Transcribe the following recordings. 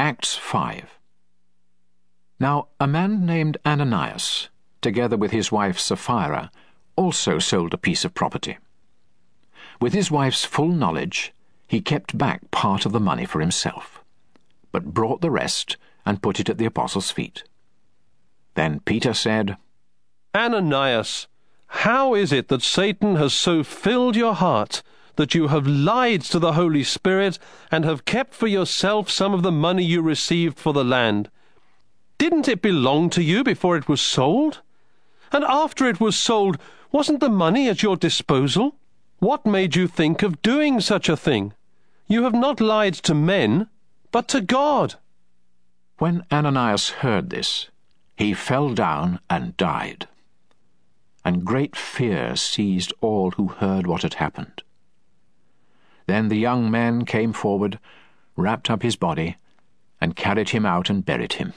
Acts 5. Now a man named Ananias, together with his wife Sapphira, also sold a piece of property. With his wife's full knowledge, he kept back part of the money for himself, but brought the rest and put it at the apostles' feet. Then Peter said, Ananias, how is it that Satan has so filled your heart that you have lied to the Holy Spirit and have kept for yourself some of the money you received for the land? Didn't it belong to you before it was sold? And after it was sold, wasn't the money at your disposal? What made you think of doing such a thing? You have not lied to men, but to God. When Ananias heard this, he fell down and died. And great fear seized all who heard what had happened. Then the young men came forward, wrapped up his body, and carried him out and buried him.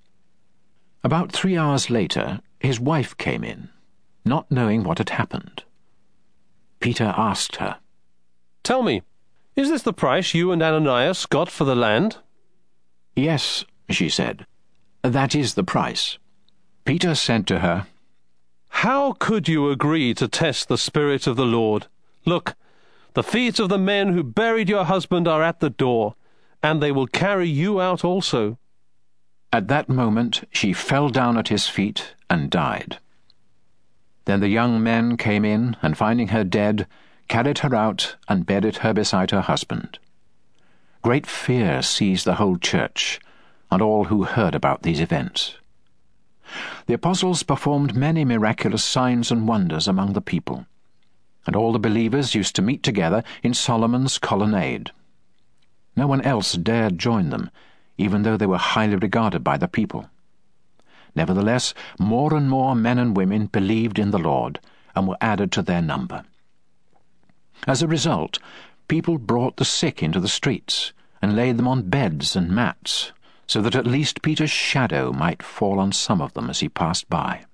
About 3 hours later, his wife came in, not knowing what had happened. Peter asked her, Tell me, is this the price you and Ananias got for the land? Yes, she said, that is the price. Peter said to her, How could you agree to test the Spirit of the Lord? Look, the feet of the men who buried your husband are at the door, and they will carry you out also. At that moment she fell down at his feet and died. Then the young men came in, and finding her dead, carried her out and buried her beside her husband. Great fear seized the whole church and all who heard about these events. The apostles performed many miraculous signs and wonders among the people, and all the believers used to meet together in Solomon's colonnade. No one else dared join them, even though they were highly regarded by the people. Nevertheless, more and more men and women believed in the Lord and were added to their number. As a result, people brought the sick into the streets and laid them on beds and mats, so that at least Peter's shadow might fall on some of them as he passed by.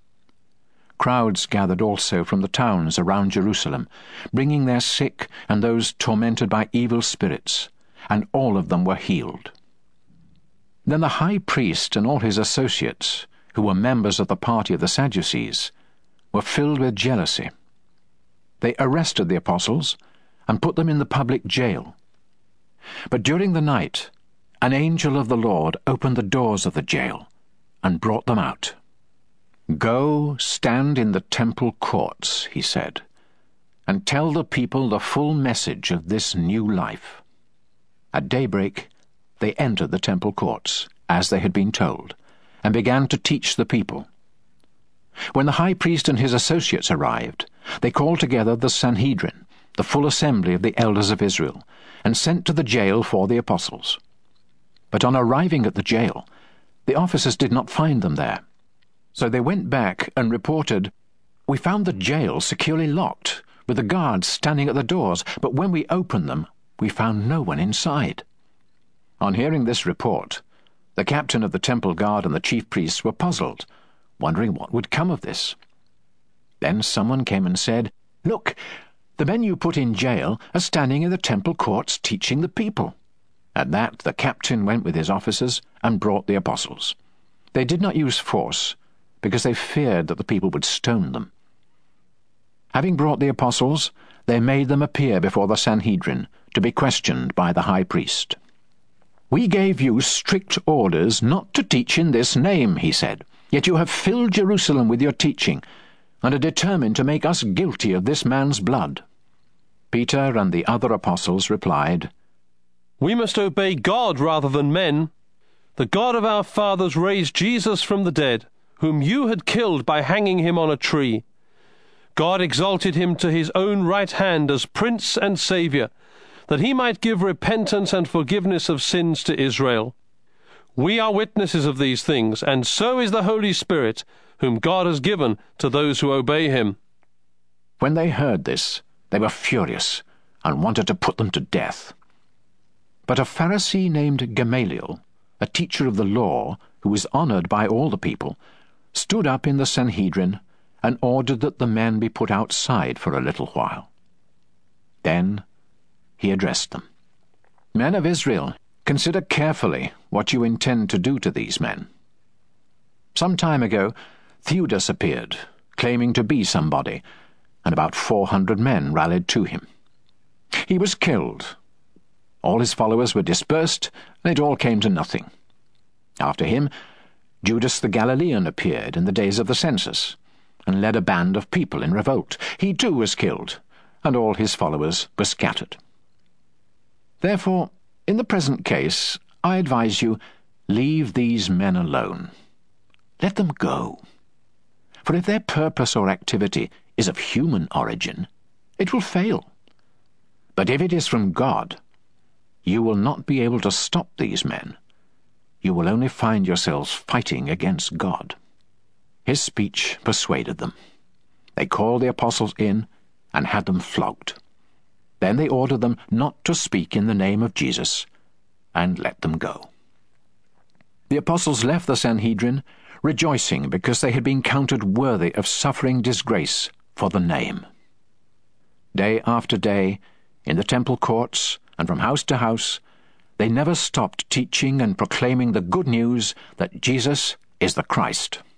Crowds gathered also from the towns around Jerusalem, bringing their sick and those tormented by evil spirits, and all of them were healed. Then the high priest and all his associates, who were members of the party of the Sadducees, were filled with jealousy. They arrested the apostles and put them in the public jail. But during the night, an angel of the Lord opened the doors of the jail and brought them out. "Go, stand in the temple courts," he said, "and tell the people the full message of this new life." At daybreak, they entered the temple courts, as they had been told, and began to teach the people. When the high priest and his associates arrived, they called together the Sanhedrin, the full assembly of the elders of Israel, and sent to the jail for the apostles. But on arriving at the jail, the officers did not find them there. So they went back and reported, "We found the jail securely locked, with the guards standing at the doors, but when we opened them, we found no one inside." On hearing this report, the captain of the temple guard and the chief priests were puzzled, wondering what would come of this. Then someone came and said, "Look, the men you put in jail are standing in the temple courts teaching the people." At that the captain went with his officers and brought the apostles. They did not use force, because they feared that the people would stone them. Having brought the apostles, they made them appear before the Sanhedrin to be questioned by the high priest. "We gave you strict orders not to teach in this name," he said, "yet you have filled Jerusalem with your teaching, and are determined to make us guilty of this man's blood." Peter and the other apostles replied, We must obey God rather than men. The God of our fathers raised Jesus from the dead, whom you had killed by hanging him on a tree. God exalted him to his own right hand as Prince and Saviour, that he might give repentance and forgiveness of sins to Israel. We are witnesses of these things, and so is the Holy Spirit, whom God has given to those who obey him. When they heard this, they were furious and wanted to put them to death. But a Pharisee named Gamaliel, a teacher of the law, who was honored by all the people, stood up in the Sanhedrin and ordered that the men be put outside for a little while. Then he addressed them. "Men of Israel, Consider carefully what you intend to do to these men. Some time ago, Theudas appeared, claiming to be somebody, and about 400 men rallied to him. He was killed. All his followers were dispersed, and it all came to nothing. After him, Judas the Galilean appeared in the days of the census, and led a band of people in revolt. He too was killed, and all his followers were scattered. Therefore, in the present case, I advise you, leave these men alone. Let them go. For if their purpose or activity is of human origin, it will fail. But if it is from God, you will not be able to stop these men. You will only find yourselves fighting against God." His speech persuaded them. They called the apostles in and had them flogged. Then they ordered them not to speak in the name of Jesus, and let them go. The apostles left the Sanhedrin, rejoicing because they had been counted worthy of suffering disgrace for the name. Day after day, in the temple courts and from house to house, they never stopped teaching and proclaiming the good news that Jesus is the Christ.